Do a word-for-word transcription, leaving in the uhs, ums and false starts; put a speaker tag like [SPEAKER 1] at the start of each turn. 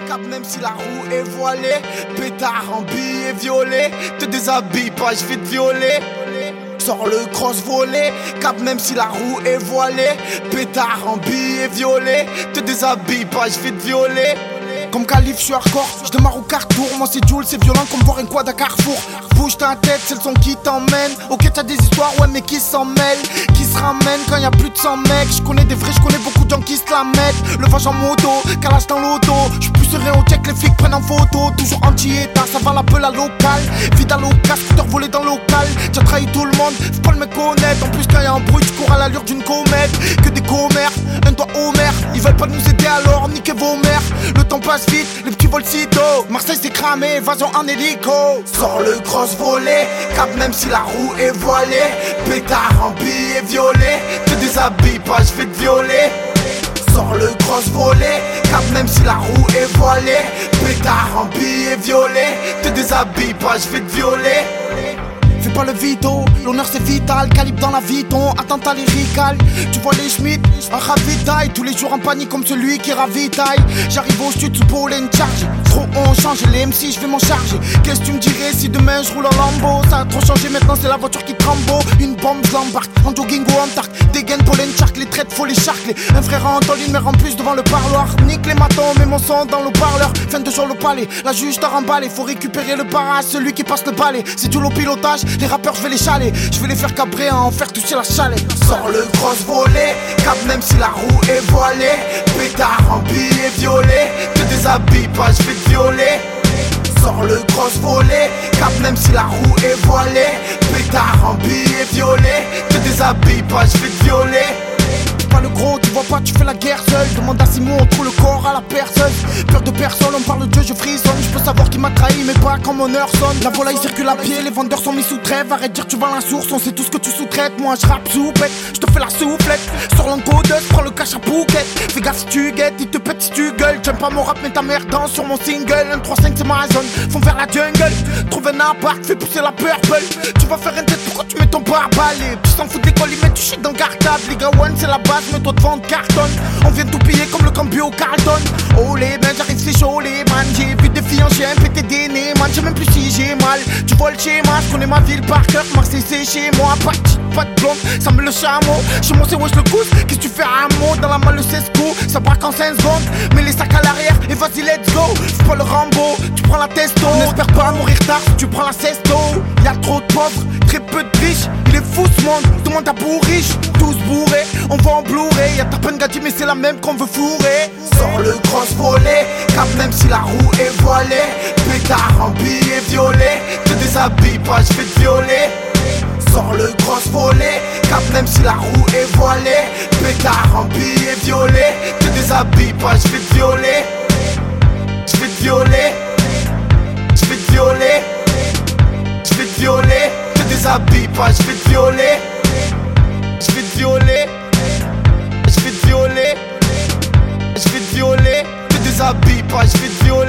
[SPEAKER 1] cap même si la roue est voilée. Pétard en billet violet. Te déshabille pas, je vais te violer. Sors le cross volé, cap même si la roue est voilée. Pétard en billet violet. Te déshabille pas, je vais te violer. Comme Calif, je suis hardcore, je démarre au carrefour. Moi c'est Jules, c'est violent comme voir un quad à Carrefour. Bouge ta tête, c'est le son qui t'emmène. Ok t'as des histoires, ouais mais qui s'en mêlent. Qui se ramènent quand y'a plus de cent mecs. Je connais des vrais, je connais beaucoup de gens qui se la mettent. Le vage en moto, calage dans l'auto. Je plus serein au check, les flics prennent en photo. Toujours anti-état, ça va la peu la locale. Vida local, scooter volé dans le local. T'as trahi tout le monde, faut pas le mec connaître. En plus quand y'a un bruit, tu cours à l'allure d'une comète. Que des commères, un doigt au maire. Ils veulent pas nous aider alors, niquez vos mères. Le temps passe vite, les petits vols sitôt. Marseille c'est cramé, évasion en hélico. Sors le cross volé, cap même si la roue est voilée. Pétard en billet violet. Te déshabille pas, je vais te violer. Sors le cross volé, cap même si la roue est voilée. Pétard en billet violet. Te déshabille pas, je vais te violer. Fais pas le vito, l'honneur c'est vital. Calibre dans la Vuitton, attentat lyrical. Tu vois les Schmitt, un ravitaille. Tous les jours en panique comme celui qui ravitaille. J'arrive au studio sous pôle and charge. Trop on change, les M C je vais m'en charger. Qu'est-ce que tu me dirais si demain je roule en Lambo? Ça a trop changé maintenant c'est la voiture qui tremble. Une bombe je l'embarque, en jogging ou en tark. Des gaines pour l'enchark, les traites faut les charcler. Un frère en tôle, une mère en plus devant le parloir. Nique les matons, mets mon son dans le parleur. Fin de jour le palais, la juge t'a remballé. Faut récupérer le barrage, celui qui passe le balai. C'est du low pilotage. Les rappeurs je vais les chaler, je vais les faire cabrer à en faire toucher la chalet. Sors le cross volé, cap même si la roue est voilée. Pétard en billet violet. Te déshabille pas, je vais te violer. Sors le cross volé, cap même si la roue est voilée. Pétard en billet violet. Te déshabille pas, je vais te violer. Pas le gros, tu vois pas, tu fais la guerre seul. Demande à Simon, on trouve le corps à la personne. Peur de personne, on parle de Dieu, je frissonne. Je peux savoir qui m'a trahi, mais pas quand mon heure sonne. La volaille circule à pied, les vendeurs sont mis sous trêve. Arrête de dire tu vends la source, on sait tout ce que tu sous-traites. Moi je rappe soupette, je te fais la soufflette. Sors l'encodeuse, prends le cash à Phuket. Fais gaffe si tu guettes, il te pète si tu gueules. J'aime pas mon rap, mais ta mère danse sur mon single. Un trois cinq c'est ma zone, font vers la jungle. Trouve un appart, fais pousser la purple. Tu vas faire une tête, pourquoi tu mets ton barbale? Tu t'en fous de l'école, ils mettent du shit dans le cartable. Les gars one c'est la base, mais toi devant cartonne. On vient tout piller comme le cambio Carlton. Oh les ben j'arrive c'est chaud les man. J'ai vu des filles en chien péter des nez man. J'ai même plus si j'ai mal. Tu vois le schéma, je connais ma ville par cœur. Marseille c'est chez moi, pas de petite, pas de blonde. Ça me le chameau, chez moi c'est wesh le cousse. Qu'est-ce que tu fais à un mot, dans la malle le sesco. Ça braque en cinq secondes, mets les sacs à l'arrière et vas-y let's go. C'est pas le Rambo, tu prends la testo. N'espère pas mourir tard, tu prends la cesto. Y'a trop de pauvres, très peu de riches. Il est fou ce monde, tout le monde a pour riche. Tous bourrés, on va en Blu-ray. Y'a ta peine gâchis mais c'est la même qu'on veut fourrer. Sors le cross volé, cap même si la roue est voilée. Pétard en billet violet. Te déshabille pas, je vais te violer. Sors le cross volé, cap même si la roue est voilée. Pétard en billet violet. Te déshabille pas, je vais te violer. Je vais te violer. Je vais te violer. Je vais te violer. Te déshabille pas, je vais te violer. Je vais te violer. Je vais te violer. Je vais te violer. Te déshabille pas, je vais te violer.